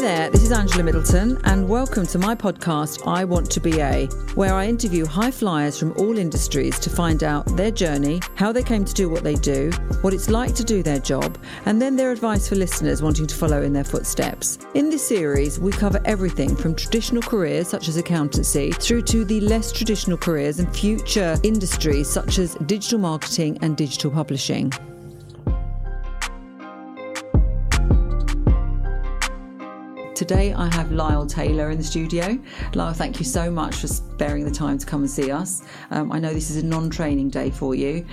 there, this is Angela Middleton and welcome to my podcast, I Want to Be A, where I interview high flyers from all industries to find out their journey, how they came to do what they do, what it's like to do their job, and then their advice for listeners wanting to follow in their footsteps. In this series, we cover everything from traditional careers such as accountancy through to the less traditional careers and future industries such as digital marketing and digital publishing. Today I have Lyle Taylor in the studio. Lyle, thank you so much for sparing the time to come and see us. I know this is a non-training day for you,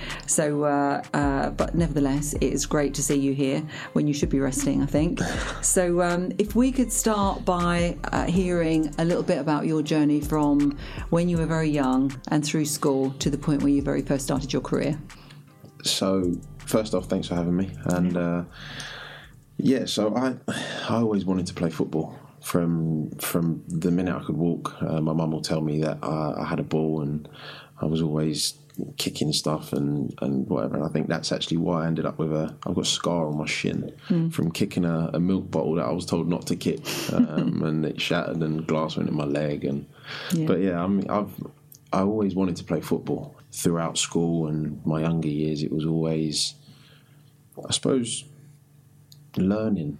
but nevertheless, it is great to see you here when you should be resting, I think. So if we could start by hearing a little bit about your journey from when you were very young and through school to the point where you very first started your career. So first off, thanks for having me. And so I always wanted to play football from the minute I could walk. My mum will tell me that I had a ball and I was always kicking stuff and whatever. And I think that's actually why I ended up with I've got a scar on my shin from kicking a milk bottle that I was told not to kick, and it shattered and glass went in my leg. But I always wanted to play football throughout school and my younger years. It was always, I suppose, learning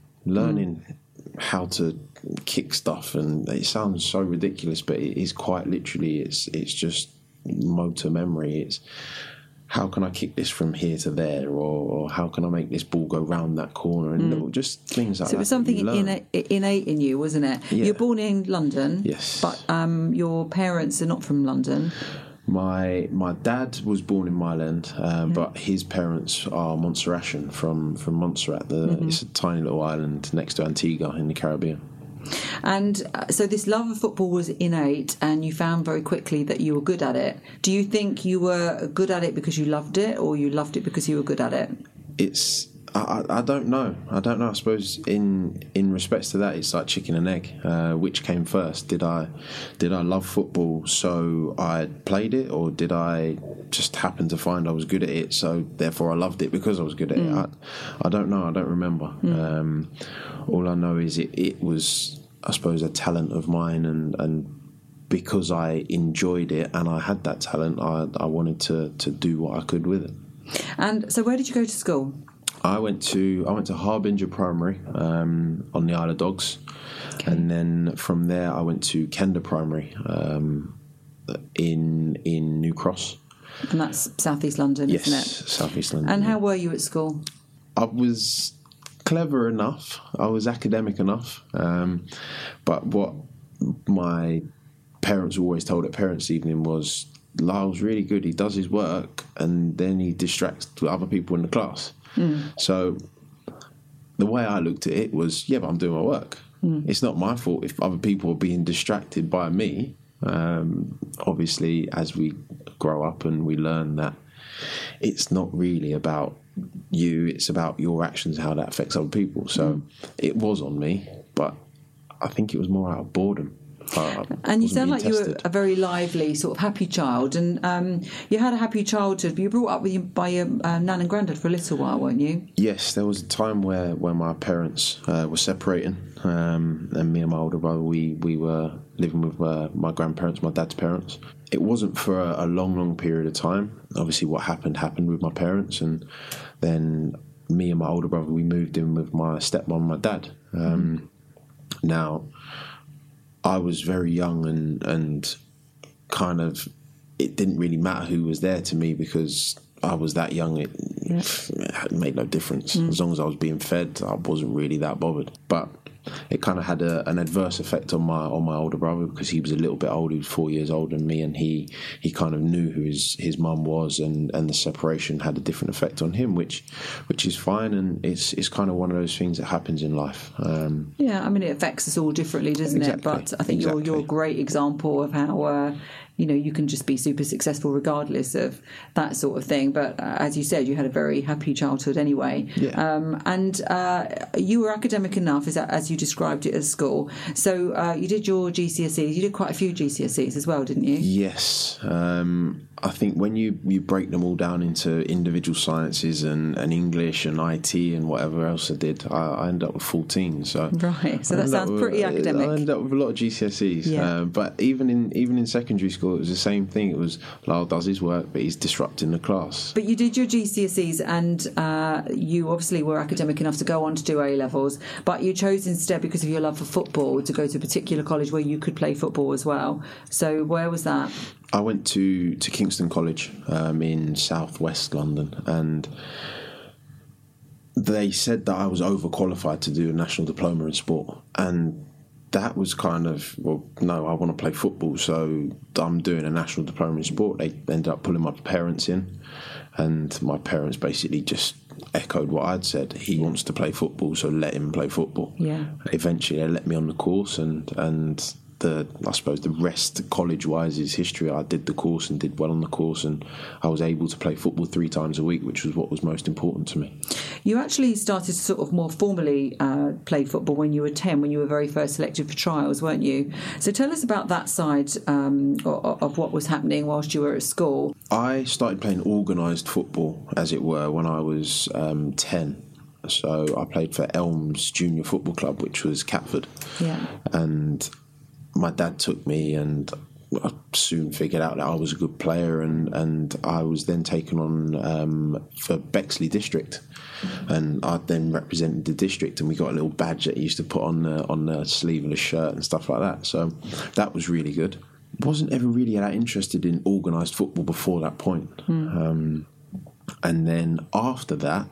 how to kick stuff, and it sounds so ridiculous, but it is quite literally it's just motor memory. It's how can I kick this from here to there, or how can I make this ball go round that corner, and little just things like that. So it was something innate in you, wasn't it? Yeah. You're born in London, yes, but your parents are not from London. My dad was born in Mailand, but his parents are Montserratian from Montserrat. It's a tiny little island next to Antigua in the Caribbean. And so this love of football was innate, and you found very quickly that you were good at it. Do you think you were good at it because you loved it, or you loved it because you were good at it? I don't know. I suppose in respects to that, it's like chicken and egg. Which came first? Did I love football so I played it, or did I just happen to find I was good at it, so therefore I loved it because I was good at it? I don't know. I don't remember. All I know is it was, I suppose, a talent of mine, and because I enjoyed it and I had that talent, I wanted to do what I could with it. And so, where did you go to school? I went to Harbinger Primary on the Isle of Dogs, and then from there I went to Kenda Primary in New Cross. And that's South East London, yes, isn't it? South East London. And how were you at school? I was clever enough. I was academic enough. But what my parents always told at parents' evening was, Lyle's really good. He does his work, and then he distracts other people in the class. So the way I looked at it was, but I'm doing my work. It's not my fault if other people are being distracted by me. Obviously, as we grow up and we learn that it's not really about you, it's about your actions, how that affects other people. So it was on me, but I think it was more out of boredom. And you sound like you were a very lively, sort of happy child, and you had a happy childhood. You were brought up by your nan and granddad for a little while, weren't you? Yes, there was a time where my parents were separating, and me and my older brother, we were living with my grandparents, my dad's parents. It wasn't for a long period of time. Obviously, what happened with my parents, and then me and my older brother, we moved in with my stepmom and my dad. Now, I was very young and kind of, it didn't really matter who was there to me because I was that young. It made no difference. As long as I was being fed, I wasn't really that bothered. But it kind of had an adverse effect on my older brother because he was a little bit older. He was 4 years older than me, and he kind of knew who his mum was, and the separation had a different effect on him, which is fine, and it's kind of one of those things that happens in life. I mean, it affects us all differently, doesn't it? But I think you're a great example of how you can just be super successful regardless of that sort of thing. But as you said, you had a very happy childhood anyway. And you were academic enough, as you described it, at school. So you did your GCSEs. You did quite a few GCSEs as well, didn't you? Yes. I think when you break them all down into individual sciences and English and IT and whatever else I did, I ended up with 14. So right, so that sounds pretty academic. I ended up with a lot of GCSEs. Yeah. But even in secondary school, it was the same thing. It was Lyle does his work, but he's disrupting the class. But you did your GCSEs, and you obviously were academic enough to go on to do A-levels, but you chose instead, because of your love for football, to go to a particular college where you could play football as well. So where was that? I went to Kingston College in southwest London, and they said that I was overqualified to do a national diploma in sport, and that was kind of, well, no, I want to play football, so I'm doing a national diploma in sport. They ended up pulling my parents in, and my parents basically just echoed what I'd said. He wants to play football, so let him play football. Yeah. Eventually they let me on the course, and I suppose the rest college-wise is history. I did the course and did well on the course, and I was able to play football 3 times a week, which was what was most important to me. You actually started to sort of more formally play football when you were 10, when you were very first selected for trials, weren't you? So tell us about that side of what was happening whilst you were at school. I started playing organised football, as it were, when I was 10. So I played for Elms Junior Football Club, which was Catford. Yeah. And my dad took me, and I soon figured out that I was a good player, and I was then taken on for Bexley District, and I then represented the district, and we got a little badge that he used to put on the sleeve of the shirt and stuff like that. So that was really good. Wasn't ever really that interested in organised football before that point. And then after that,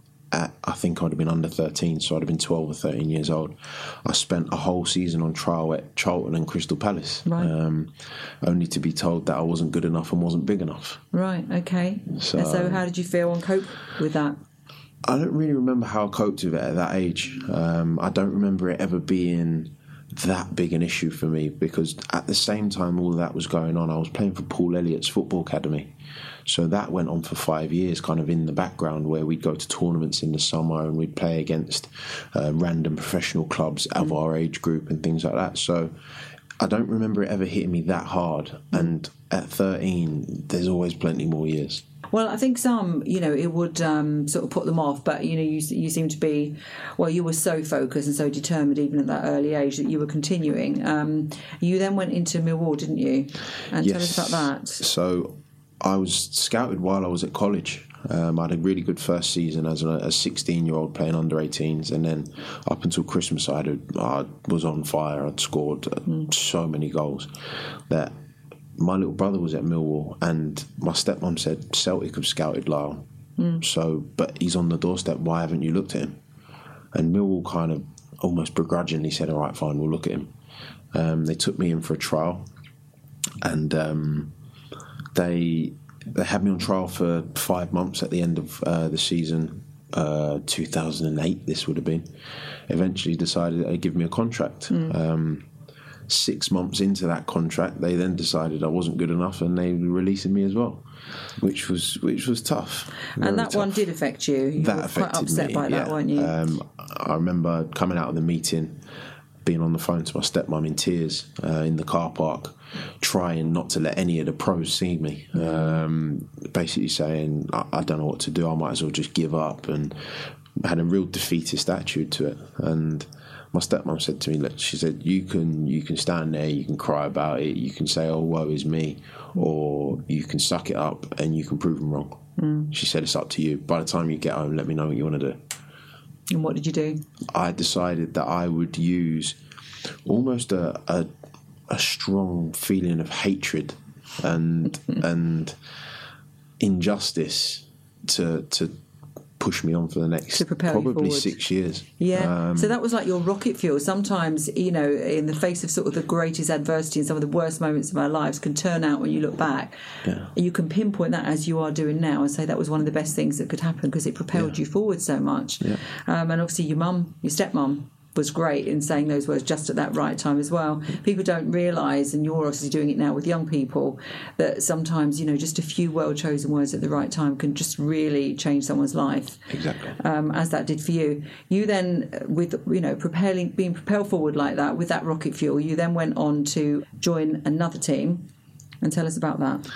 I think I'd have been under 13, so I'd have been 12 or 13 years old. I spent a whole season on trial at Charlton and Crystal Palace, right. Only to be told that I wasn't good enough and wasn't big enough. Right, okay. So how did you feel and cope with that? I don't really remember how I coped with it at that age. I don't remember it ever being that big an issue for me, because at the same time all of that was going on, I was playing for Paul Elliott's football academy. So that went on for 5 years, kind of in the background, where we'd go to tournaments in the summer and we'd play against random professional clubs of our age group and things like that. So I don't remember it ever hitting me that hard. And at 13, there's always plenty more years. Well, I think some, it would sort of put them off, but, you seem to be, you were so focused and so determined even at that early age that you were continuing. You then went into Millwall, didn't you? And Yes. Tell us about that. So I was scouted while I was at college. I had a really good first season as a 16-year-old playing under 18s, and then up until Christmas I was on fire. I'd scored so many goals that my little brother was at Millwall, and my stepmom said Celtic have scouted Lyle. So, but he's on the doorstep, why haven't you looked at him? And Millwall kind of almost begrudgingly said, all right, fine, we'll look at him. They took me in for a trial, and they had me on trial for 5 months at the end of the season, 2008 this would have been. Eventually decided they'd give me a contract. 6 months into that contract, they then decided I wasn't good enough, and they were releasing me as well, which was tough. And that tough. One did affect you. You that were affected quite upset me, by that, weren't you? I remember coming out of the meeting, being on the phone to my stepmom in tears in the car park, trying not to let any of the pros see me, basically saying I don't know what to do, I might as well just give up, and had a real defeatist attitude to it. And my stepmom said to me, look, she said, you can stand there, you can cry about it, you can say, oh, woe is me, or you can suck it up and you can prove them wrong. She said, it's up to you. By the time you get home, let me know what you want to do. And what did you do? I decided that I would use almost a strong feeling of hatred and injustice to push me on for the next probably 6 years. Yeah. So that was like your rocket fuel. Sometimes, in the face of sort of the greatest adversity and some of the worst moments of our lives can turn out when you look back. Yeah. You can pinpoint that, as you are doing now, and say that was one of the best things that could happen because it propelled you forward so much. Yeah. And obviously your stepmom was great in saying those words just at that right time as well. People don't realise, and you're obviously doing it now with young people, that sometimes, just a few well-chosen words at the right time can just really change someone's life. Exactly. As that did for you. You then, with, being propelled forward like that, with that rocket fuel, you then went on to join another team. And tell us about that.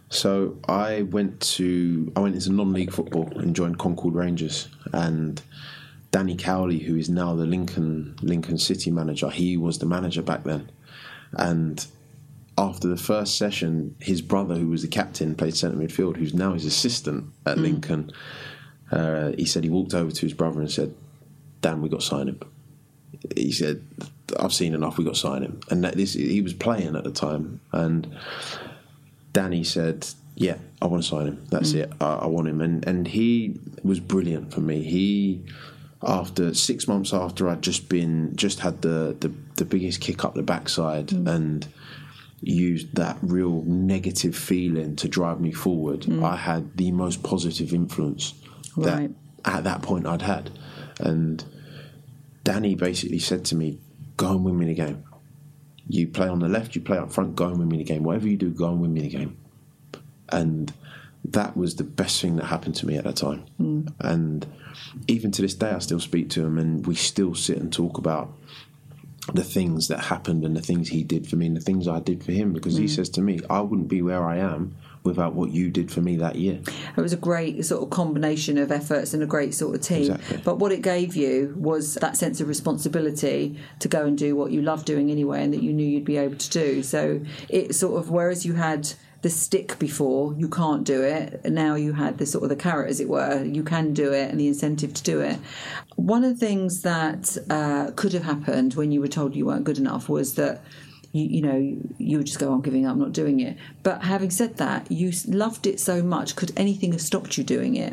So I went into non-league football and joined Concord Rangers, and Danny Cowley, who is now the Lincoln City manager, he was the manager back then. And after the first session, his brother, who was the captain, played centre midfield, who's now his assistant at Lincoln. He said he walked over to his brother and said, "Dan, we got to sign him." He said, "I've seen enough, we got to sign him." And he was playing at the time, and Danny said, "Yeah, I want to sign him. That's it. I want him." And he was brilliant for me. After 6 months after I'd just had the biggest kick up the backside and used that real negative feeling to drive me forward, I had the most positive influence that at that point I'd had. And Danny basically said to me, "Go and win me the game. You play on the left, you play up front, go and win me the game. Whatever you do, go and win me the game." And that was the best thing that happened to me at that time. And even to this day, I still speak to him, and we still sit and talk about the things that happened and the things he did for me and the things I did for him, because he says to me, "I wouldn't be where I am without what you did for me that year." It was a great sort of combination of efforts and a great sort of team. Exactly. But what it gave you was that sense of responsibility to go and do what you love doing anyway, and that you knew you'd be able to do. So it sort of, whereas you had the stick before, you can't do it, now you had the sort of the carrot, as it were, you can do it, and the incentive to do it. One of the things that could have happened when you were told you weren't good enough was that you would just go, "I'm giving up, I'm not doing it." But having said that, you loved it so much. Could anything have stopped you doing it?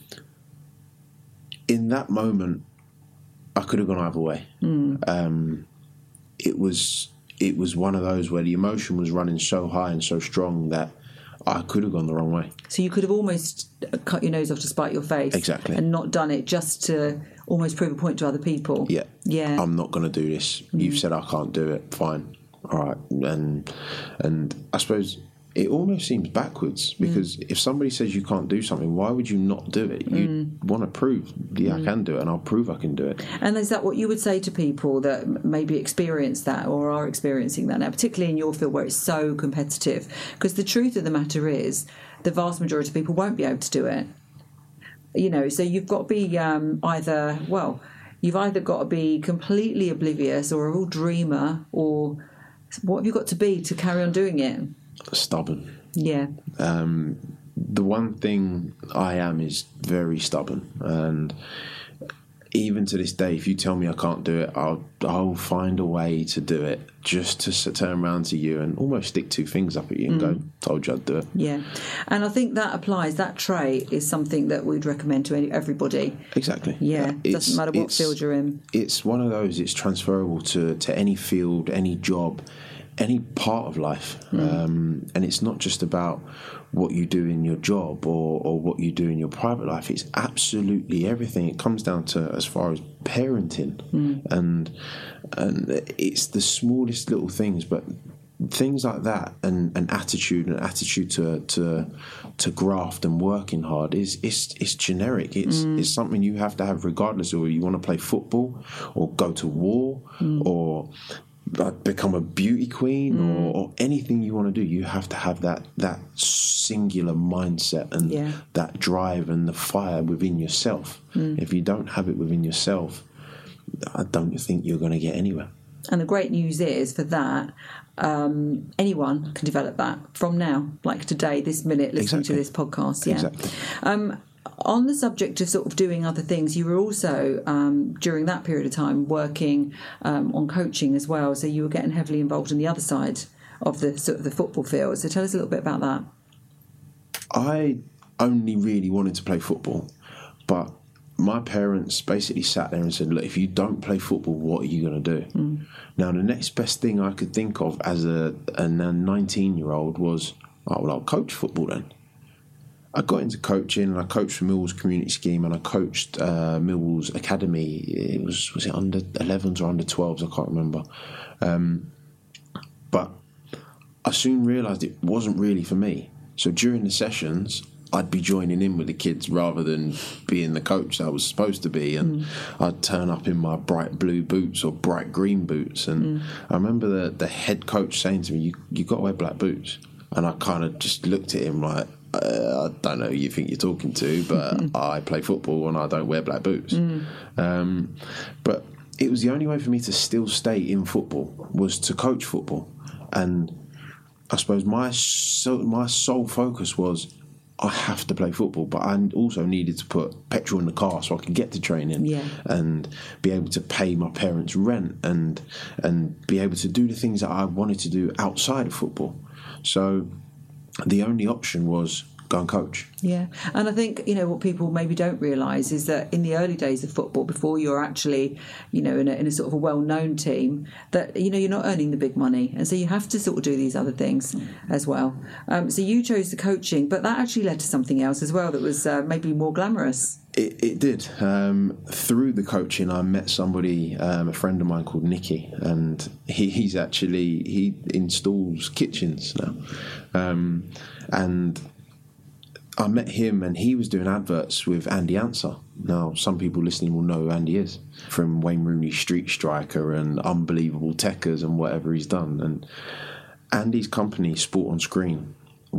In that moment, I could have gone either way. It was one of those where the emotion was running so high and so strong that I could have gone the wrong way. So you could have almost cut your nose off to spite your face. Exactly. And not done it just to almost prove a point to other people. Yeah. Yeah. I'm not going to do this. You've said I can't do it. Fine. All right. And I suppose it almost seems backwards, because if somebody says you can't do something, why would you not do it? You want to prove, I can do it, and I'll prove I can do it. And is that what you would say to people that maybe experience that or are experiencing that now, particularly in your field where it's so competitive? Because the truth of the matter is the vast majority of people won't be able to do it. So you've got to be you've either got to be completely oblivious or a real dreamer, or what have you got to be to carry on doing it? Stubborn. Yeah. The one thing I am is very stubborn, and even to this day, if you tell me I can't do it, I'll find a way to do it, just to turn around to you and almost stick two fingers up at you and go, "Told you I'd do it." Yeah, and I think that trait is something that we'd recommend to everybody. Exactly. Yeah, doesn't matter what field you're in. It's one of those. It's transferable to any field, any job, any part of life, and it's not just about what you do in your job or what you do in your private life. It's absolutely everything. It comes down to as far as parenting, and it's the smallest little things, but things like that, and attitude to graft and working hard it's generic. It's something you have to have regardless of whether you want to play football or go to war or become a beauty queen or anything you want to do. You have to have that singular mindset and that drive and the fire within yourself. If you don't have it within yourself, I don't think you're going to get anywhere. And the great news is for that, anyone can develop that from now, like today, this minute, listening to this podcast. Yeah. Exactly. On the subject of sort of doing other things, you were also, during that period of time, working on coaching as well. So you were getting heavily involved in the other side of the sort of the football field. So tell us a little bit about that. I only really wanted to play football, but my parents basically sat there and said, "Look, if you don't play football, what are you going to do?" Now, the next best thing I could think of as a 19-year-old was, I'll coach football then. I got into coaching, and I coached for Millwall's community scheme, and I coached Millwall's academy. It was it under 11s or under 12s? I can't remember. But I soon realised it wasn't really for me. So during the sessions, I'd be joining in with the kids rather than being the coach I was supposed to be, and I'd turn up in my bright blue boots or bright green boots. And I remember the head coach saying to me, "You got to wear black boots." And I kind of just looked at him like, I don't know who you think you're talking to, but I play football and I don't wear black boots. But it was the only way for me to still stay in football was to coach football. And I suppose my sole focus was I have to play football, but I also needed to put petrol in the car so I could get to training and be able to pay my parents' rent and be able to do the things that I wanted to do outside of football. So the only option was go and coach. Yeah, and I think, what people maybe don't realise is that in the early days of football, before you're actually, in a sort of a well-known team, that, you're not earning the big money. And so you have to sort of do these other things as well. So you chose the coaching, but that actually led to something else as well that was maybe more glamorous. It did. Through the coaching, I met somebody, a friend of mine called Nicky, and he installs kitchens now. And I met him, and he was doing adverts with Andy Answer. Now, some people listening will know who Andy is from Wayne Rooney's Street Striker and Unbelievable Techers and whatever he's done. And Andy's company, Sport on Screen,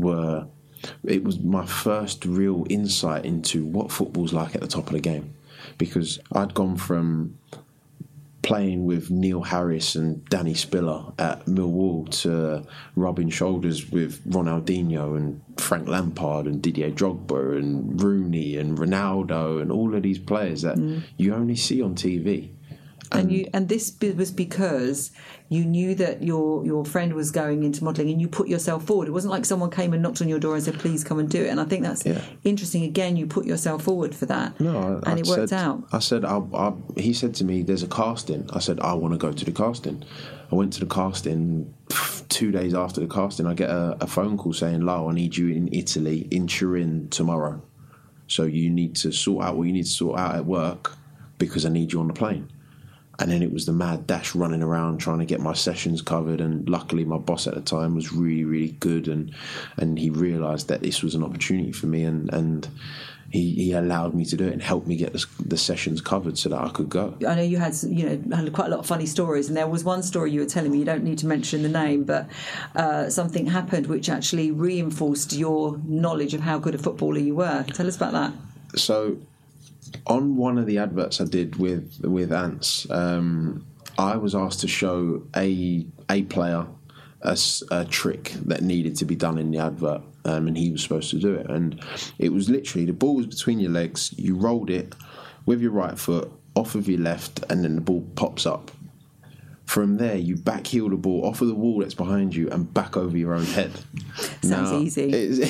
it was my first real insight into what football's like at the top of the game, because I'd gone from playing with Neil Harris and Danny Spiller at Millwall to rubbing shoulders with Ronaldinho and Frank Lampard and Didier Drogba and Rooney and Ronaldo and all of these players that you only see on TV. And this was because you knew that your friend was going into modelling and you put yourself forward. It wasn't like someone came and knocked on your door and said, please come and do it. And I think that's interesting. Again, you put yourself forward for that. And it worked out. I said, he said to me, there's a casting. I said, I want to go to the casting. I went to the casting. 2 days after the casting, I get a phone call saying, Lau, I need you in Italy, in Turin tomorrow. So you need to sort out what you need to sort out at work because I need you on the plane. And then it was the mad dash running around trying to get my sessions covered. And luckily my boss at the time was really, really good. And he realised that this was an opportunity for me. And he allowed me to do it and helped me get the sessions covered so that I could go. I know you had quite a lot of funny stories. And there was one story you were telling me, you don't need to mention the name, but something happened which actually reinforced your knowledge of how good a footballer you were. Tell us about that. So on one of the adverts I did with Ants, I was asked to show a player a trick that needed to be done in the advert, and he was supposed to do it. And it was literally, the ball was between your legs, you rolled it with your right foot off of your left, and then the ball pops up. From there, you backheel the ball off of the wall that's behind you and back over your own head. Sounds easy.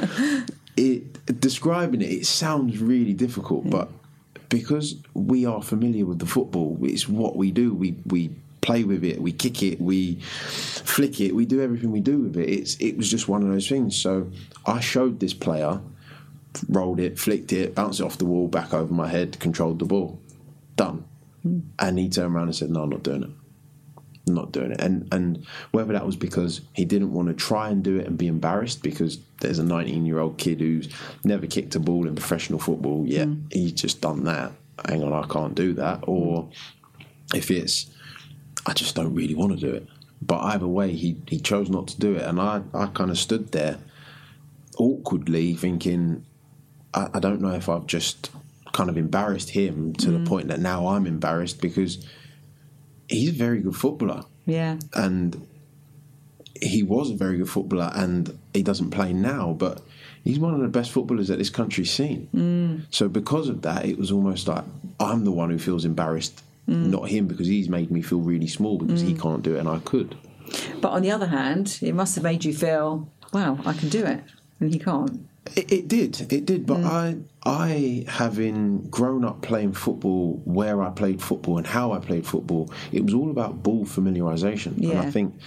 Describing it sounds really difficult, but because we are familiar with the football, it's what we do. We play with it, we kick it, we flick it, we do everything we do with it. It was just one of those things. So I showed this player, rolled it, flicked it, bounced it off the wall, back over my head, controlled the ball. Done. And he turned around and said, no, I'm not doing it. I'm not doing it. And whether that was because he didn't want to try and do it and be embarrassed because there's a 19-year-old kid who's never kicked a ball in professional football yet, he's just done that. Hang on, I can't do that. Or if it's, I just don't really want to do it. But either way, he chose not to do it. And I kind of stood there awkwardly thinking, I don't know if I've just kind of embarrassed him to the point that now I'm embarrassed, because he's a very good footballer. Yeah. And he was a very good footballer, and he doesn't play now, but he's one of the best footballers that this country's seen. So because of that, it was almost like I'm the one who feels embarrassed, not him, because he's made me feel really small because he can't do it and I could. But on the other hand, it must have made you feel, wow, I can do it, and he can't. It did. But I, having grown up playing football, where I played football and how I played football, it was all about ball familiarisation. Yeah. And I think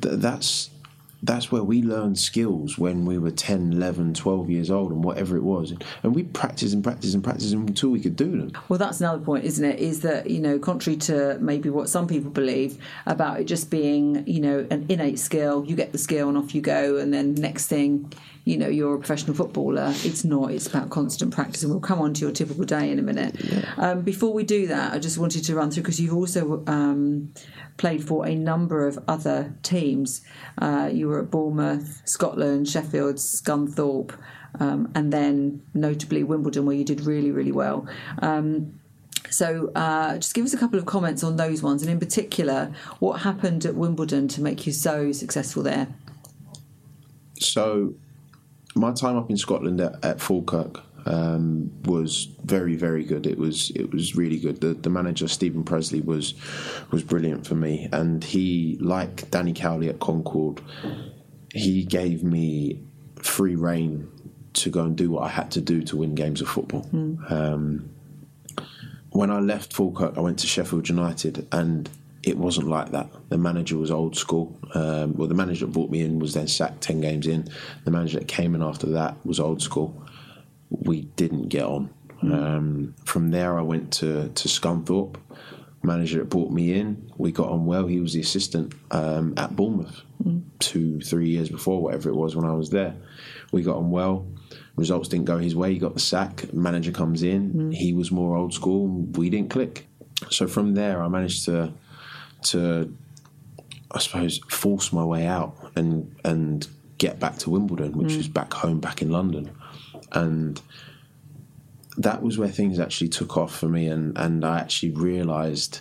that's where we learned skills when we were 10, 11, 12 years old and whatever it was. And we practiced until we could do them. Well, that's another point, isn't it? Is that, contrary to maybe what some people believe about it just being, an innate skill, you get the skill and off you go, and then next thing, you're a professional footballer. It's not. It's about constant practice, and we'll come on to your typical day in a minute. Yeah. Before we do that, I just wanted to run through, because you've also played for a number of other teams. You were at Bournemouth, Scotland, Sheffield, Scunthorpe, and then notably Wimbledon, where you did really, really well. So just give us a couple of comments on those ones, and in particular, what happened at Wimbledon to make you so successful there? So my time up in Scotland at Falkirk was very, very good. It was really good. The manager, Stephen Presley, was brilliant for me, and he, like Danny Cowley at Concord, he gave me free rein to go and do what I had to do to win games of football. When I left Falkirk, I went to Sheffield United, and it wasn't like that. The manager was old school. The manager that brought me in was then sacked 10 games in. The manager that came in after that was old school. We didn't get on. From there, I went to Scunthorpe. Manager that brought me in, we got on well. He was the assistant at Bournemouth 2-3 years before, whatever it was, when I was there. We got on well. Results didn't go his way. He got the sack. Manager comes in. He was more old school. We didn't click. So from there, I managed to I suppose, force my way out and get back to Wimbledon, which is back home, back in London. And that was where things actually took off for me, and I actually realised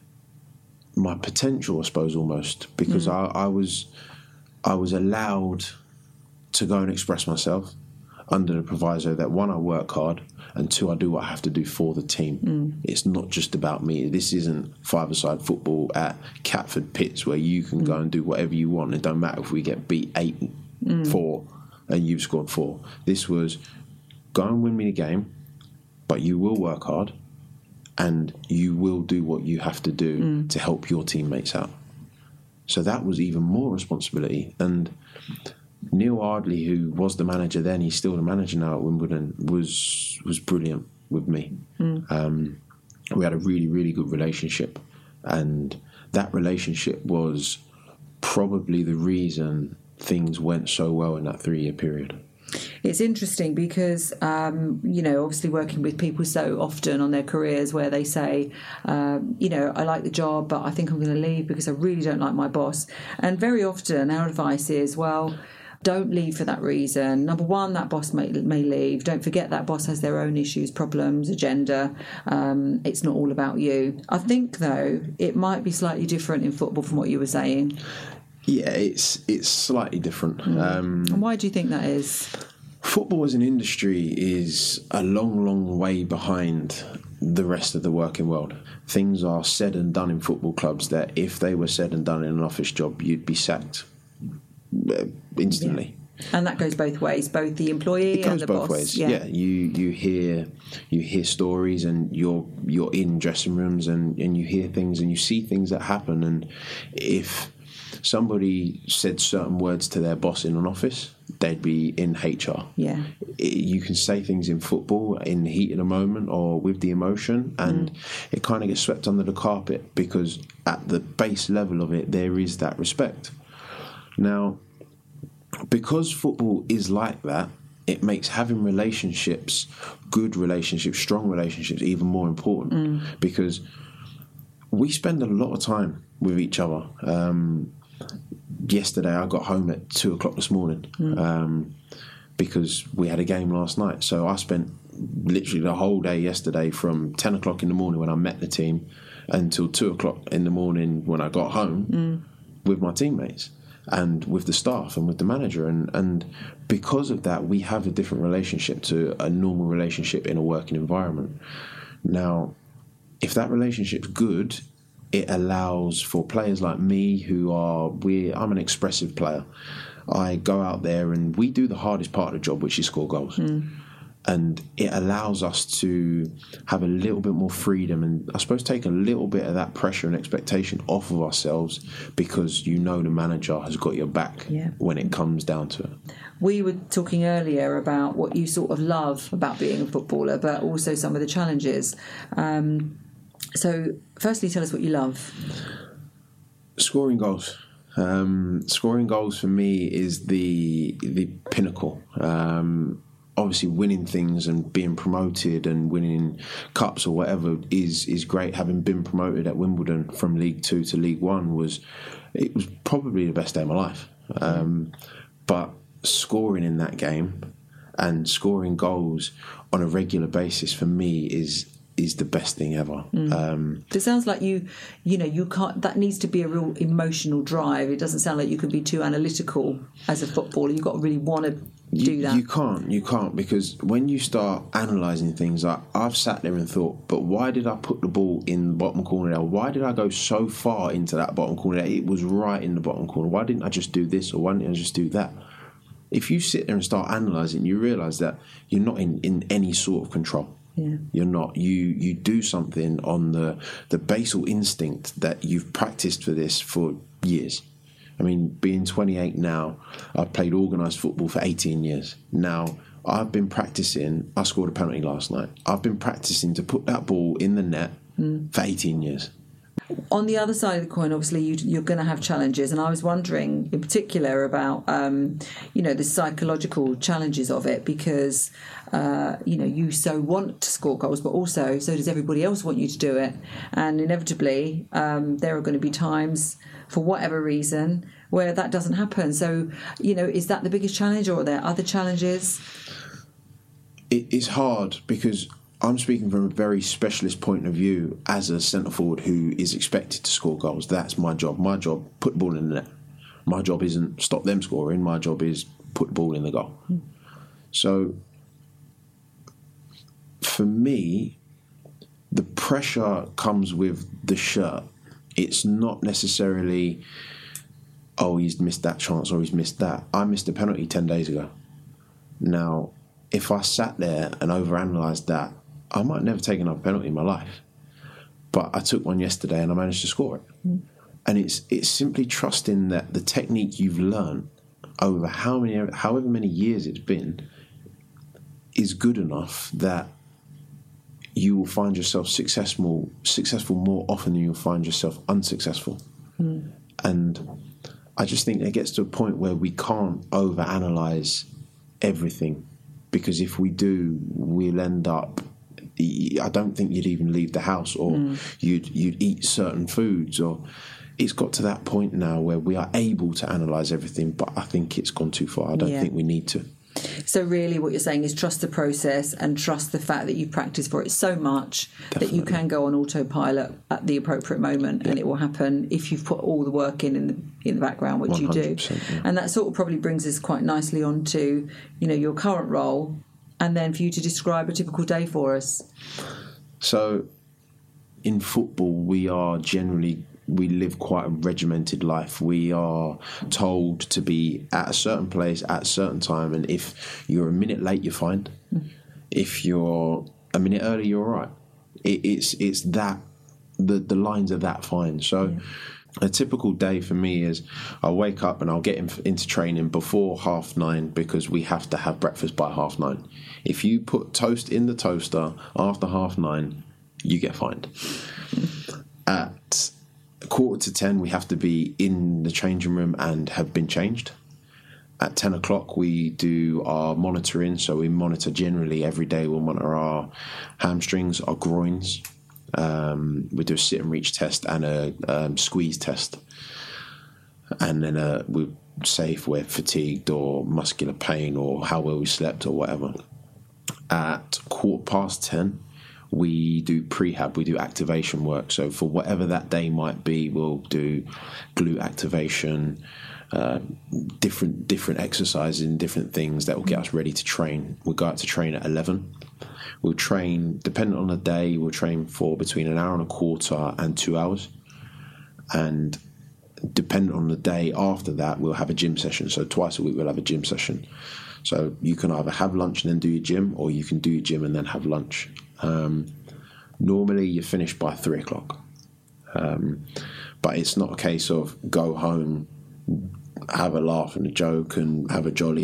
my potential, I suppose, almost, because I was allowed to go and express myself under the proviso that, one, I work hard, and two, I do what I have to do for the team. It's not just about me. This isn't five-a-side football at Catford Pits where you can go and do whatever you want. It don't matter if we get beat 8-4 and you've scored 4. This was, go and win me the game, but you will work hard and you will do what you have to do to help your teammates out. So that was even more responsibility. And Neil Ardley, who was the manager then, he's still the manager now at Wimbledon, was brilliant with me. We had a really, really good relationship, and that relationship was probably the reason things went so well in that 3-year period. It's interesting because, obviously working with people so often on their careers where they say, I like the job, but I think I'm going to leave because I really don't like my boss. And very often our advice is, well, don't leave for that reason. Number one, that boss may leave. Don't forget that boss has their own issues, problems, agenda. It's not all about you. I think, though, it might be slightly different in football from what you were saying. Yeah, it's slightly different. And why do you think that is? Football as an industry is a long, long way behind the rest of the working world. Things are said and done in football clubs that if they were said and done in an office job, you'd be sacked instantly. Yeah. And that goes both ways, both the employee and the boss. It goes both ways. Yeah, you hear stories, and you're in dressing rooms and you hear things and you see things that happen. And if somebody said certain words to their boss in an office, they'd be in HR. Yeah, you can say things in football in the heat of the moment or with the emotion, and it kind of gets swept under the carpet because at the base level of it, there is that respect. Now, because football is like that, it makes having relationships, good relationships, strong relationships, even more important because we spend a lot of time with each other. Yesterday, I got home at 2:00 this morning because we had a game last night. So I spent literally the whole day yesterday from 10:00 in the morning when I met the team until 2:00 in the morning when I got home with my teammates and with the staff and with the manager. And because of that, we have a different relationship to a normal relationship in a working environment. Now, if that relationship's good, it allows for players like me I'm an expressive player. I go out there and we do the hardest part of the job, which is score goals. And it allows us to have a little bit more freedom and I suppose take a little bit of that pressure and expectation off of ourselves because the manager has got your back when it comes down to it. We were talking earlier about what you sort of love about being a footballer, but also some of the challenges. So, firstly, tell us what you love. Scoring goals. Scoring goals for me is the pinnacle. Obviously, winning things and being promoted and winning cups or whatever is great. Having been promoted at Wimbledon from League 2 to League 1 was probably the best day of my life. But scoring in that game and scoring goals on a regular basis for me is the best thing ever. It sounds like you can't. That needs to be a real emotional drive. It doesn't sound like you can be too analytical as a footballer. You've got to really want to do that. You can't because when you start analysing things, I've sat there and thought, but why did I put the ball in the bottom corner there? Why did I go so far into that bottom corner there? It was right in the bottom corner. Why didn't I just do this, or why didn't I just do that? If you sit there and start analysing, you realise that you're not in any sort of control. Yeah. You're not. You do something on the basal instinct that you've practiced for this for years. I mean, being 28 now, I've played organised football for 18 years. Now, I've been practicing. I scored a penalty last night. I've been practicing to put that ball in the net for 18 years. On the other side of the coin, obviously, you're going to have challenges, and I was wondering in particular about, the psychological challenges of it, because, you so want to score goals, but also so does everybody else want you to do it, and inevitably there are going to be times, for whatever reason, where that doesn't happen. So, is that the biggest challenge, or are there other challenges? It's hard because I'm speaking from a very specialist point of view as a centre forward who is expected to score goals. That's my job. My job, put the ball in the net. My job isn't stop them scoring. My job is put the ball in the goal. So, for me, the pressure comes with the shirt. It's not necessarily, oh, he's missed that chance or he's missed that. I missed a penalty 10 days ago. Now, if I sat there and overanalyzed that, I might never take another penalty in my life. But I took one yesterday and I managed to score it. And it's simply trusting that the technique you've learned over however many years it's been is good enough that you will find yourself successful more often than you'll find yourself unsuccessful. And I just think it gets to a point where we can't overanalyze everything, because if we do, we'll end up, I don't think you'd even leave the house, or you'd eat certain foods, or it's got to that point now where we are able to analyse everything, but I think it's gone too far. I don't think we need to. So really what you're saying is trust the process and trust the fact that you've practiced for it so much that you can go on autopilot at the appropriate moment, and it will happen if you've put all the work in the background, which you do. Yeah. And that sort of probably brings us quite nicely on to, your current role, and then for you to describe a typical day for us. So in football, we live quite a regimented life. We are told to be at a certain place at a certain time, and if you're a minute late, you're fined. If you're a minute early, you're all right. It's that the lines are that fine. So a typical day for me is I wake up and I'll get into training before 9:30, because we have to have breakfast by 9:30. If you put toast in the toaster after 9:30, you get fined. At 9:45, we have to be in the changing room and have been changed. At 10 o'clock, we do our monitoring. So we monitor generally every day. We'll monitor our hamstrings, our groins. We do a sit and reach test and a squeeze test. And then we say if we're fatigued or muscular pain or how well we slept or whatever. At 10:15, we do prehab, we do activation work. So for whatever that day might be, we'll do glute activation, different exercises and different things that will get us ready to train. We'll go out to train at 11. We'll train, depending on the day, we'll train for between an hour and a quarter and 2 hours. And depending on the day after that, we'll have a gym session. So twice a week we'll have a gym session. So you can either have lunch and then do your gym, or you can do your gym and then have lunch. Normally you finish by 3 o'clock. But it's not a case of go home, have a laugh and a joke and have a jolly up.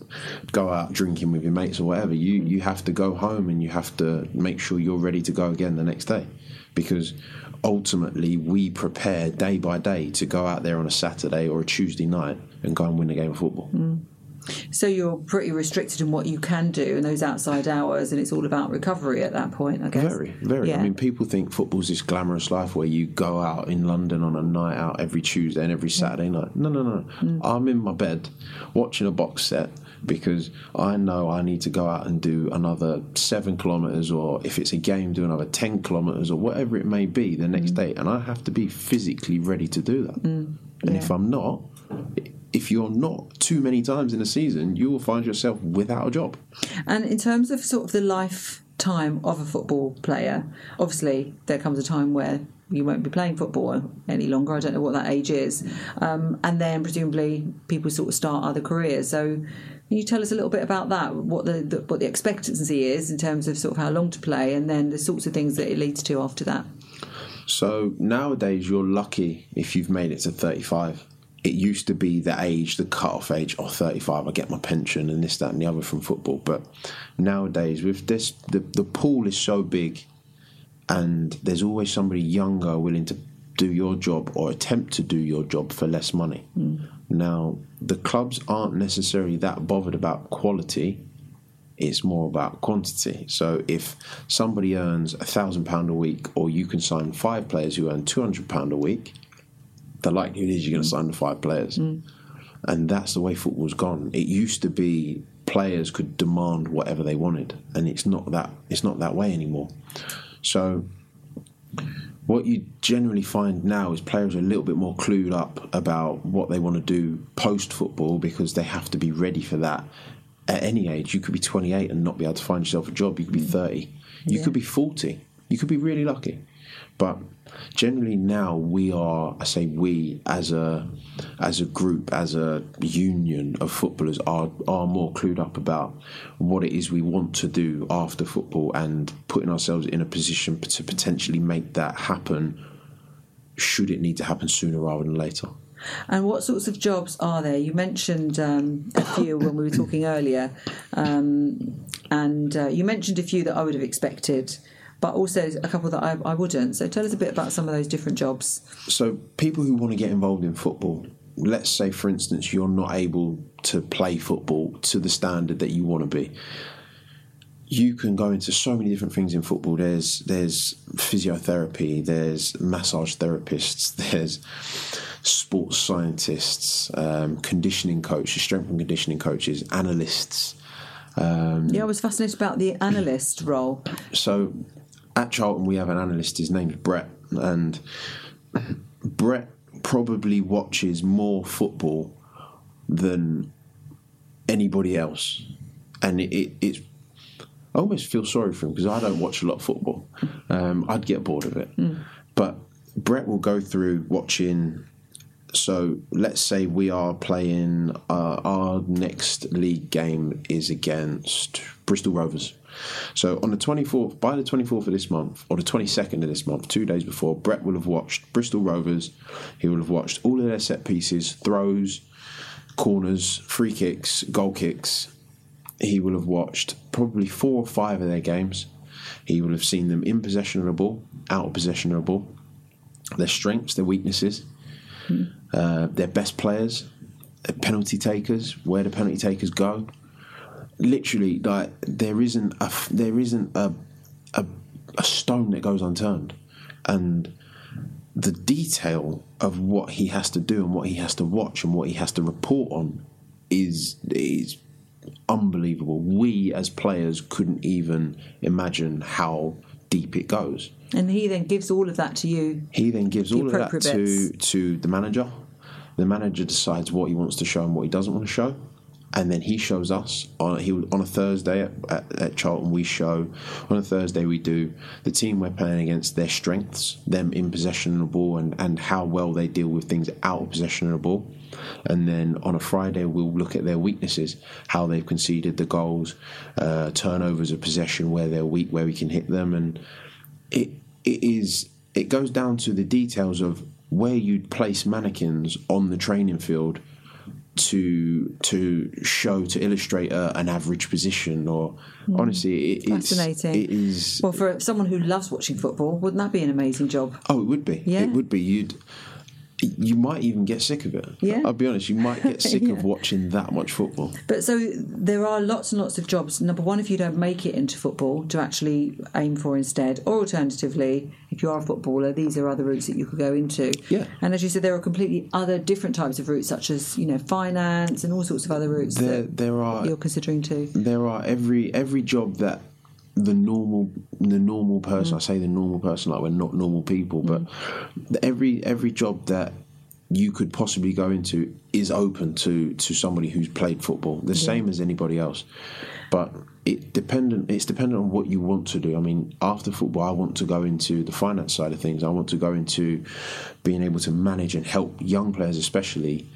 go out drinking with your mates or whatever. You have to go home and you have to make sure you're ready to go again the next day, because ultimately we prepare day by day to go out there on a Saturday or a Tuesday night and go and win a game of football. So you're pretty restricted in what you can do in those outside hours, and it's all about recovery at that point, I guess. Very. Yeah. I mean, people think football's this glamorous life where you go out in London on a night out every Tuesday and every Saturday night. No. I'm in my bed watching a box set because I know I need to go out and do another 7 kilometres, or if it's a game, do another 10 kilometres, or whatever it may be the next day. And I have to be physically ready to do that. And if I'm not, if you're not too many times in a season, you will find yourself without a job. And in terms of sort of the lifetime of a football player, obviously there comes a time where you won't be playing football any longer. I don't know what that age is. And then presumably people sort of start other careers. So can you tell us a little bit about that, what the expectancy is in terms of sort of how long to play, and then the sorts of things that it leads to after that? So nowadays you're lucky if you've made it to 35. It used to be the age, the cut-off age, 35, I get my pension and this, that and the other from football. But nowadays, with this, the pool is so big and there's always somebody younger willing to do your job or attempt to do your job for less money. Now, the clubs aren't necessarily that bothered about quality. It's more about quantity. So if somebody earns £1,000 a week, or you can sign 5 players who earn £200 a week, the likelihood is you're going to sign the 5 players. And that's the way football's gone. It used to be players could demand whatever they wanted, and it's not that way anymore. So what you generally find now is players are a little bit more clued up about what they want to do post-football, because they have to be ready for that. At any age, you could be 28 and not be able to find yourself a job. You could be 30. You could be 40. You could be really lucky. But generally now we as a group, as a union of footballers, are more clued up about what it is we want to do after football, and putting ourselves in a position to potentially make that happen, should it need to happen sooner rather than later. And what sorts of jobs are there? You mentioned a few when we were talking earlier, and you mentioned a few that I would have expected, but also a couple that I wouldn't. So tell us a bit about some of those different jobs. So people who want to get involved in football, let's say, for instance, you're not able to play football to the standard that you want to be. You can go into so many different things in football. There's physiotherapy, there's massage therapists, there's sports scientists, conditioning coaches, strength and conditioning coaches, analysts. I was fascinated about the analyst role. So at Charlton we have an analyst, his name's Brett, and Brett probably watches more football than anybody else, and it's I almost feel sorry for him, because I don't watch a lot of football. I'd get bored of it. But Brett will go through watching. So let's say we are playing, our next league game is against Bristol Rovers. So on the 24th, by the 24th of this month, or the 22nd of this month, 2 days before, Brett will have watched Bristol Rovers. He will have watched all of their set pieces, throws, corners, free kicks, goal kicks. He will have watched probably 4 or 5 of their games. He will have seen them in possession of the ball, out of possession of the ball, their strengths, their weaknesses, their best players, their penalty takers, where the penalty takers go. Literally, like, there isn't a stone that goes unturned, and the detail of what he has to do and what he has to watch and what he has to report on is unbelievable. We as players couldn't even imagine how deep it goes. And he then gives all of that to you. He then gives all of that to the manager. The manager decides what he wants to show and what he doesn't want to show. And then he shows us on a Thursday at Charlton. We show on a Thursday we do the team we're playing against, their strengths, them in possession of the ball, and how well they deal with things out of possession of the ball. And then on a Friday we'll look at their weaknesses, how they've conceded the goals, turnovers of possession, where they're weak, where we can hit them. And it goes down to the details of where you'd place mannequins on the training field to show, to illustrate an average position, or honestly, it's fascinating. It is. Well, for someone who loves watching football, wouldn't that be an amazing job? Oh, it would be. Yeah. It would be. You might even get sick of it. Yeah. I'll be honest, you might get sick of watching that much football. But so there are lots and lots of jobs. Number one, if you don't make it into football, to actually aim for instead. Or alternatively, if you are a footballer, these are other routes that you could go into. Yeah. And as you said, there are completely other different types of routes, such as, finance and all sorts of other routes there are, you're considering too. There are every job that the normal person, I say the normal person like we're not normal people, but every job that you could possibly go into is open to somebody who's played football, the same as anybody else. But it's dependent on what you want to do. I mean, after football, I want to go into the finance side of things. I want to go into being able to manage and help young players, especially,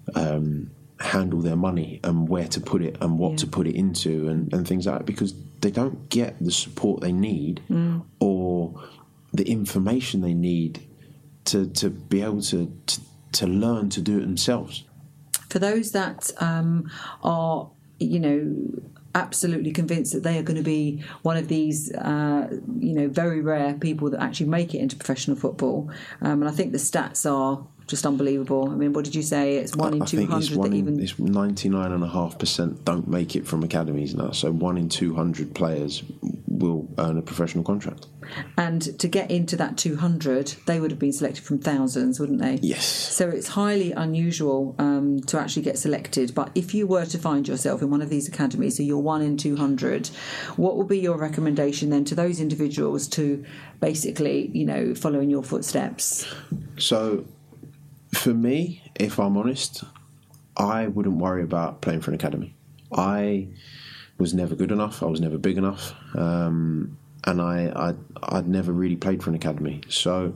handle their money and where to put it and what to put it into and things like that, because they don't get the support they need or the information they need to be able to learn to do it themselves. For those that are, absolutely convinced that they are going to be one of these, very rare people that actually make it into professional football, and I think the stats are just unbelievable. I mean, what did you say? It's 1 in 200 that even... It's 99.5% don't make it from academies now. So 1 in 200 players will earn a professional contract. And to get into that 200, they would have been selected from thousands, wouldn't they? Yes. So it's highly unusual to actually get selected. But if you were to find yourself in one of these academies, so you're 1 in 200, what would be your recommendation then to those individuals to basically, follow in your footsteps? So... for me, if I'm honest, I wouldn't worry about playing for an academy. I was never good enough. I was never big enough, and I'd never really played for an academy. So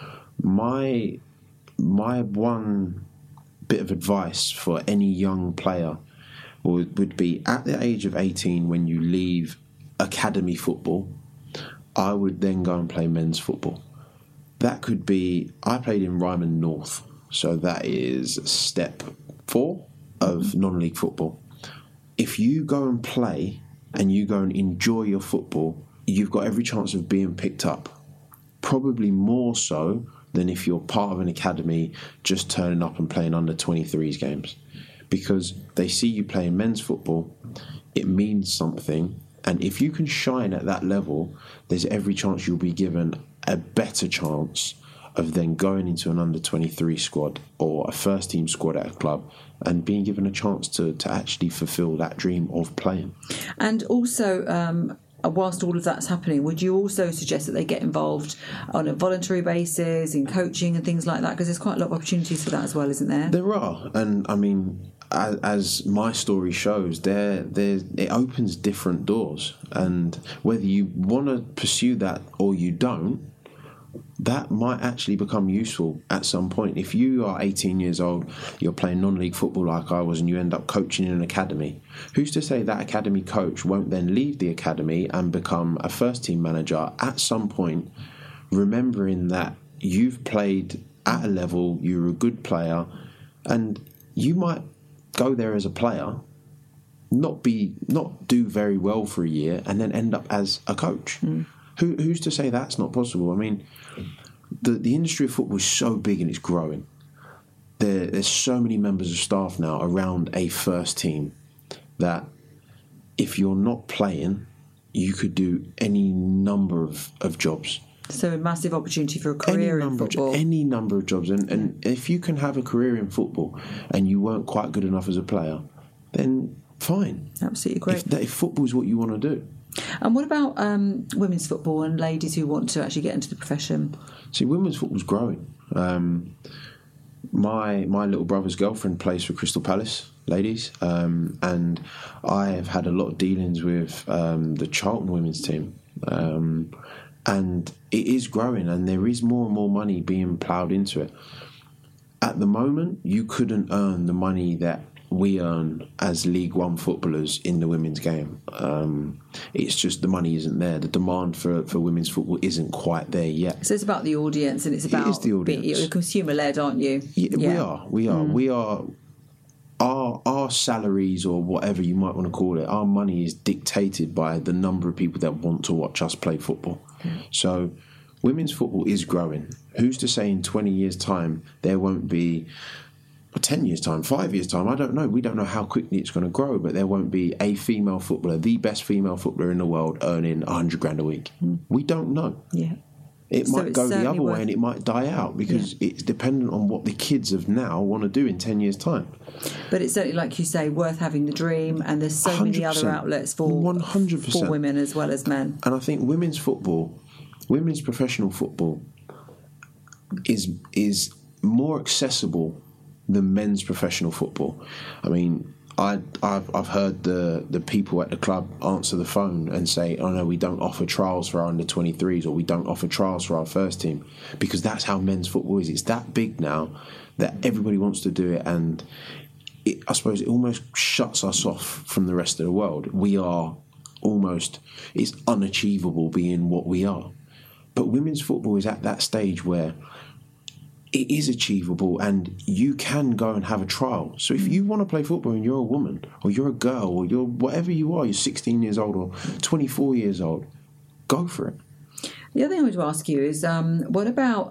my one bit of advice for any young player would be, at the age of 18, when you leave academy football, I would then go and play men's football. That could be, I played in Ryman North. So that is step 4 of non-league football. If you go and play and you go and enjoy your football, you've got every chance of being picked up. Probably more so than if you're part of an academy just turning up and playing under 23s games. Because they see you playing men's football, it means something. And if you can shine at that level, there's every chance you'll be given a better chance of then going into an under-23 squad or a first-team squad at a club and being given a chance to actually fulfil that dream of playing. And also, whilst all of that's happening, would you also suggest that they get involved on a voluntary basis in coaching and things like that? Because there's quite a lot of opportunities for that as well, isn't there? There are. And, I mean, as my story shows, it opens different doors. And whether you want to pursue that or you don't, that might actually become useful at some point. If you are 18 years old, you're playing non-league football like I was, and you end up coaching in an academy, who's to say that academy coach won't then leave the academy and become a first-team manager at some point, remembering that you've played at a level, you're a good player, and you might go there as a player, not do very well for a year, and then end up as a coach. Who's to say that's not possible? I mean, the industry of football is so big and it's growing. There's so many members of staff now around a first team that if you're not playing, you could do any number of jobs. So a massive opportunity for a career in football. Any number of jobs. And if you can have a career in football and you weren't quite good enough as a player, then fine. Absolutely great. If football is what you want to do. And what about women's football and ladies who want to actually get into the profession? See, women's football's growing. My little brother's girlfriend plays for Crystal Palace ladies, and I have had a lot of dealings with the Charlton women's team, and it is growing, and there is more and more money being ploughed into it. At the moment, you couldn't earn the money that we earn as League One footballers in the women's game. It's just the money isn't there. The demand for women's football isn't quite there yet. So it's about the audience, and it's about the audience. You're consumer-led, aren't you? Yeah. We are. our salaries, or whatever you might want to call it, our money is dictated by the number of people that want to watch us play football. So women's football is growing. Who's to say in 20 years' time there won't be, 10 years' time, 5 years' time, I don't know. We don't know how quickly it's going to grow, but there won't be a female footballer, the best female footballer in the world, earning $100,000 a week. We don't know. Yeah. It might go the other way and it might die out, because it's dependent on what the kids of now want to do in 10 years' time. But it's certainly, like you say, worth having the dream, and there's so many other outlets for 100% women as well as men. And I think women's professional football is more accessible than men's professional football. I mean, I've heard the people at the club answer the phone and say, "Oh no, we don't offer trials for our under-23s, or we don't offer trials for our first team," because that's how men's football is. It's that big now that everybody wants to do it, and I suppose it almost shuts us off from the rest of the world. We are almost, it's unachievable being what we are. But women's football is at that stage where it is achievable, and you can go and have a trial. So if you want to play football and you're a woman, or you're a girl, or you're whatever you are, you're 16 years old or 24 years old, go for it. The other thing I want to ask you is, what about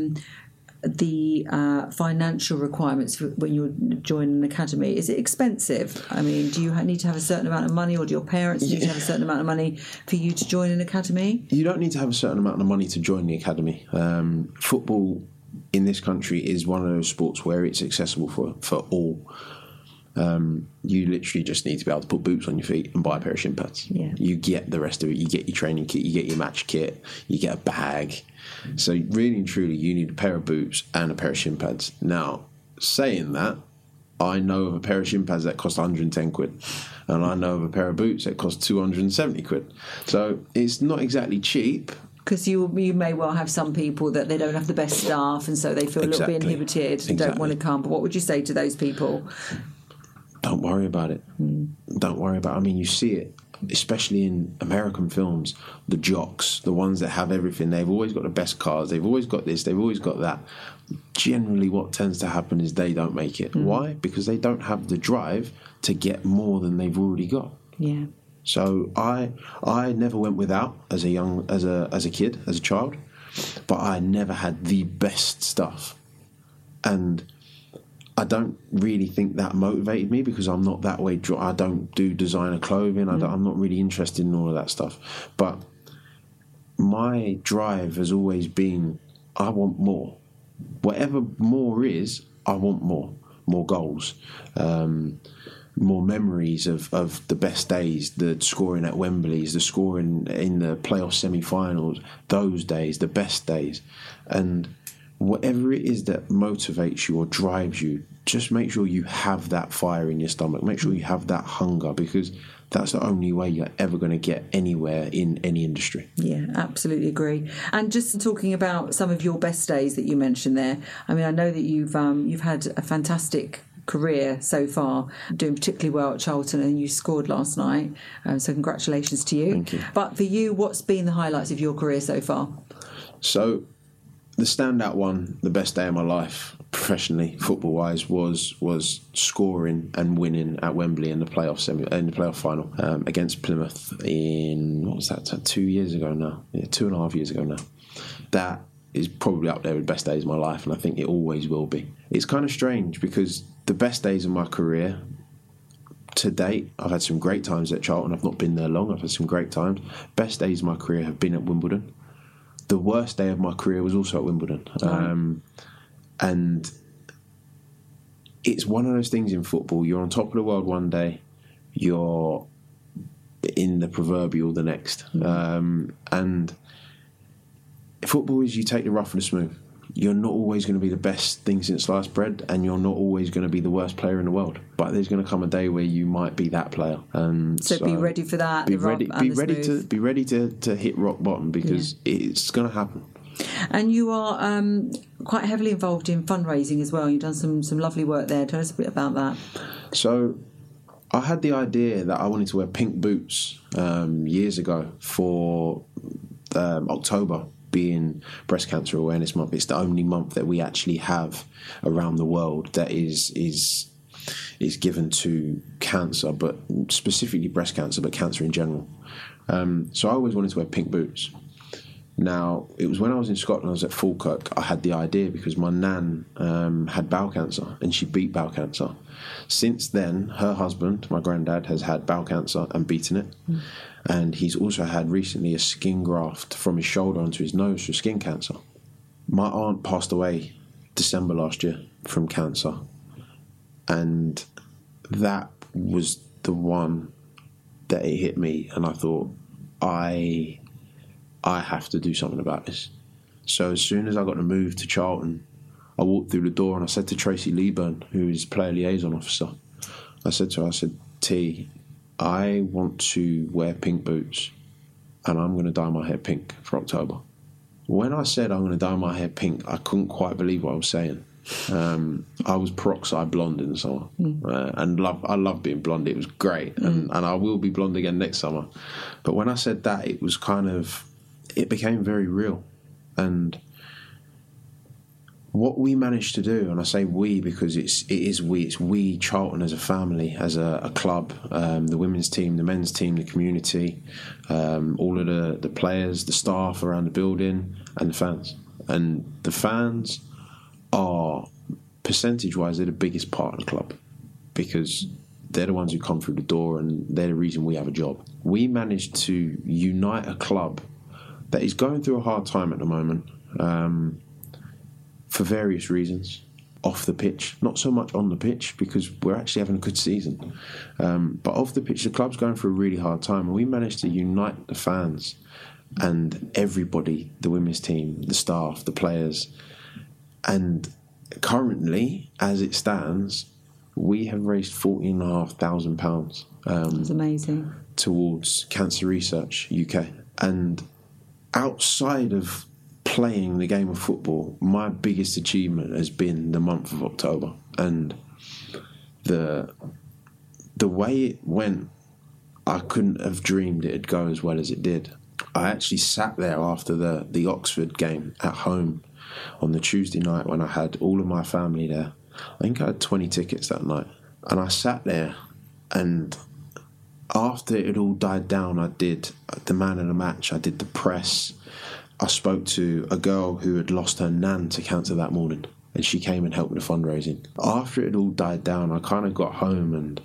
the financial requirements for when you join an academy? Is it expensive? I mean, do you need to have a certain amount of money, or do your parents need to have a certain amount of money for you to join an academy? You don't need to have a certain amount of money to join the academy. Football in this country is one of those sports where it's accessible for all. You literally just need to be able to put boots on your feet and buy a pair of shin pads. Yeah. You get the rest of it. You get your training kit, you get your match kit, you get a bag. So really and truly, you need a pair of boots and a pair of shin pads. Now, saying that, I know of a pair of shin pads that cost 110 quid, and I know of a pair of boots that cost 270 quid. So it's not exactly cheap. Because you may well have some people that they don't have the best staff, and so they feel a little bit inhibited and don't want to come. But what would you say to those people? Don't worry about it. Don't worry about it. I mean, you see it, especially in American films, the jocks, the ones that have everything. They've always got the best cars. They've always got this. They've always got that. Generally, what tends to happen is they don't make it. Why? Because they don't have the drive to get more than they've already got. Yeah. So I never went without as a kid, as a child, but I never had the best stuff, and I don't really think that motivated me, because I'm not that way. I don't do designer clothing. I'm not really interested in all of that stuff. But my drive has always been, I want more. Whatever more is, I want more. More goals. More memories of the best days, the scoring at Wembley's, the scoring in the playoff semi-finals, those days, the best days. And whatever it is that motivates you or drives you, just make sure you have that fire in your stomach. Make sure you have that hunger, because that's the only way you're ever going to get anywhere in any industry. Yeah, absolutely agree. And just talking about some of your best days that you mentioned there, I mean, I know that you've had a fantastic career so far, doing particularly well at Charlton, and you scored last night, so congratulations to you. Thank you. But for you, what's been the highlights of your career so far? So the standout one, the best day of my life professionally, football wise, was scoring and winning at Wembley in the playoff final against Plymouth in, what was that, 2 years ago now? Yeah, 2.5 years ago now. That is probably up there with the best days of my life, and I think it always will be. It's kind of strange, because the best days of my career to date, I've had some great times at Charlton. I've not been there long. I've had some great times. Best days of my career have been at Wimbledon. The worst day of my career was also at Wimbledon. And it's one of those things in football. You're on top of the world one day, you're in the proverbial the next. And football is, you take the rough and the smooth. You're not always going to be the best thing since sliced bread, and you're not always going to be the worst player in the world. But there's going to come a day where you might be that player. So be ready for that. Be ready to hit rock bottom, because it's going to happen. And you are quite heavily involved in fundraising as well. You've done some lovely work there. Tell us a bit about that. So I had the idea that I wanted to wear pink boots years ago for October, being Breast Cancer Awareness Month. It's the only month that we actually have around the world that is is given to cancer, but specifically breast cancer, but cancer in general. So I always wanted to wear pink boots. Now, it was when I was in Scotland, I was at Falkirk, I had the idea because my nan had bowel cancer and she beat bowel cancer. Since then, her husband, my granddad, has had bowel cancer and beaten it. And he's also had recently a skin graft from his shoulder onto his nose for skin cancer. My aunt passed away December last year from cancer. And that was the one that it hit me. And I thought, I have to do something about this. So as soon as I got to move to Charlton, I walked through the door and I said to Tracy Leeburn, who is player liaison officer, I said to her, T, I want to wear pink boots and I'm going to dye my hair pink for October. When I said I'm going to dye my hair pink, I couldn't quite believe what I was saying. I was peroxide blonde in the summer, and I love being blonde. It was great, and I will be blonde again next summer. But when I said that, it was it became very real. And what we managed to do, and I say we because it's we Charlton as a family, as a club, the women's team, the men's team, the community, all of the players, the staff around the building, and the fans. And the fans are, percentage-wise, they're the biggest part of the club because they're the ones who come through the door and they're the reason we have a job. We managed to unite a club that is going through a hard time at the moment for various reasons. Off the pitch, not so much on the pitch because we're actually having a good season. But off the pitch, the club's going through a really hard time and we managed to unite the fans and everybody, the women's team, the staff, the players. And currently, as it stands, we have raised £14,500. That's amazing. Towards Cancer Research UK. And outside of playing the game of football, my biggest achievement has been the month of October. And the way it went, I couldn't have dreamed it'd go as well as it did. I actually sat there after the Oxford game at home on the Tuesday night when I had all of my family there. I think I had 20 tickets that night. And I sat there and after it all died down, I did the man of the match, I did the press. I spoke to a girl who had lost her nan to cancer that morning and she came and helped with the fundraising. After it all died down, I kind of got home and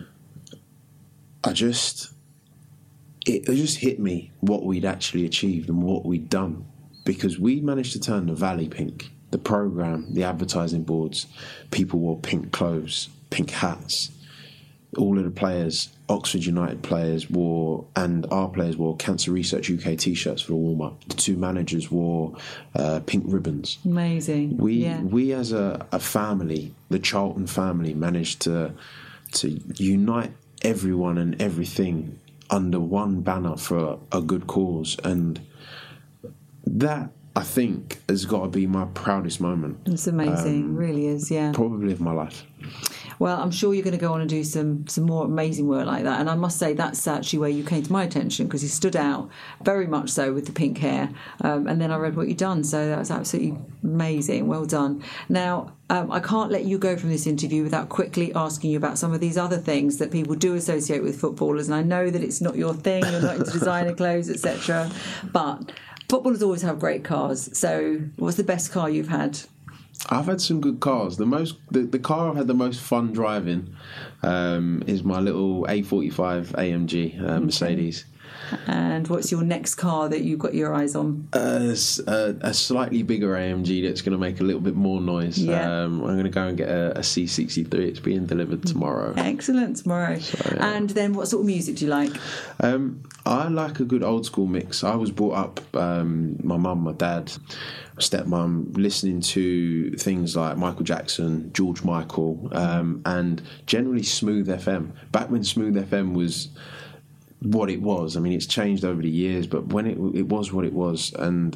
it just hit me what we'd actually achieved and what we'd done. Because we managed to turn the Valley pink. The programme, the advertising boards, people wore pink clothes, pink hats. All of the players, Oxford United players wore, and our players wore Cancer Research UK T-shirts for the warm-up. The two managers wore pink ribbons. Amazing. We as a family, the Charlton family, managed to unite everyone and everything under one banner for a good cause. And that, I think, has got to be my proudest moment. It's amazing, really is, yeah. Probably of my life. Well, I'm sure you're going to go on and do some more amazing work like that. And I must say that's actually where you came to my attention because you stood out very much so with the pink hair. And then I read what you'd done. So that was absolutely amazing. Well done. Now, I can't let you go from this interview without quickly asking you about some of these other things that people do associate with footballers. And I know that it's not your thing. You're not into designer clothes, etc. But footballers always have great cars. So what's the best car you've had? I've had some good cars. The car I've had the most fun driving is my little A45 AMG Mercedes. And what's your next car that you've got your eyes on? A slightly bigger AMG that's going to make a little bit more noise. Yeah. I'm going to go and get a C63. It's being delivered tomorrow. Excellent, tomorrow. So, yeah. And then what sort of music do you like? I like a good old school mix. I was brought up, my mum, my dad, my stepmum, listening to things like Michael Jackson, George Michael, and generally Smooth FM. Back when Smooth FM was what it was. I mean, it's changed over the years, but when it was what it was, and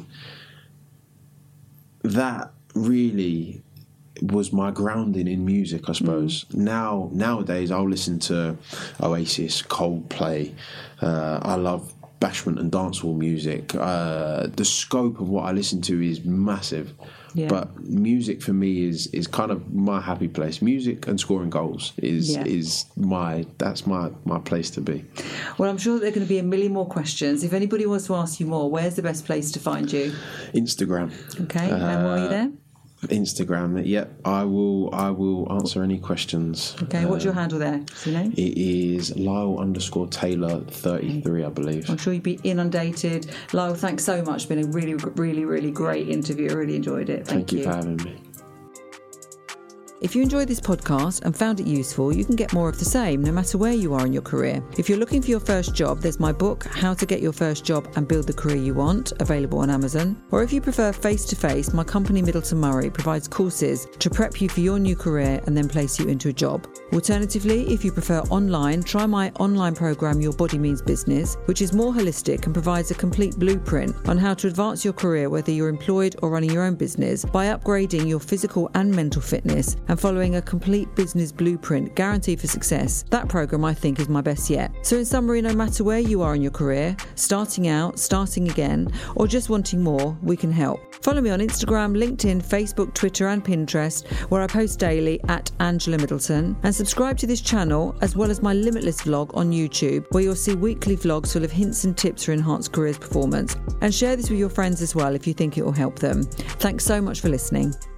that really was my grounding in music, I suppose. Nowadays I'll listen to Oasis, Coldplay. I love bashment and dancehall music. The scope of what I listen to is massive. Yeah. But music for me is kind of my happy place. Music and scoring goals is my place to be. Well, I'm sure there are going to be a million more questions. If anybody wants to ask you more, where's the best place to find you? Instagram. Okay, and why are you there? Instagram. Yep, I will answer any questions. Okay, what's your handle there? What's your name? It is Lyle_Taylor 33, I believe. I'm sure you'd be inundated. Lyle, thanks so much. It's been a really, really, really great interview. I really enjoyed it. Thank you for having me. If you enjoyed this podcast and found it useful, you can get more of the same no matter where you are in your career. If you're looking for your first job, there's my book, How to Get Your First Job and Build the Career You Want, available on Amazon. Or if you prefer face-to-face, my company Middleton Murray provides courses to prep you for your new career and then place you into a job. Alternatively, if you prefer online, try my online program, Your Body Means Business, which is more holistic and provides a complete blueprint on how to advance your career, whether you're employed or running your own business, by upgrading your physical and mental fitness and following a complete business blueprint guaranteed for success. That program, I think, is my best yet. So in summary, no matter where you are in your career, starting out, starting again, or just wanting more, we can help. Follow me on Instagram, LinkedIn, Facebook, Twitter and Pinterest, where I post daily at Angela Middleton, and subscribe to this channel as well as my Limitless vlog on YouTube, where you'll see weekly vlogs full of hints and tips for enhanced careers performance. And share this with your friends as well if you think it will help them. Thanks so much for listening.